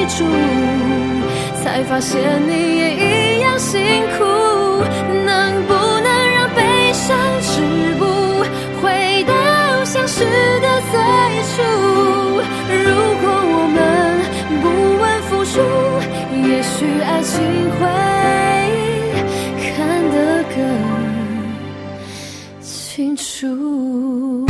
主，才发现你也一样辛苦。能不能让悲伤止步，回到相识的最初？如果我们不问付出，也许爱情会看得更清楚。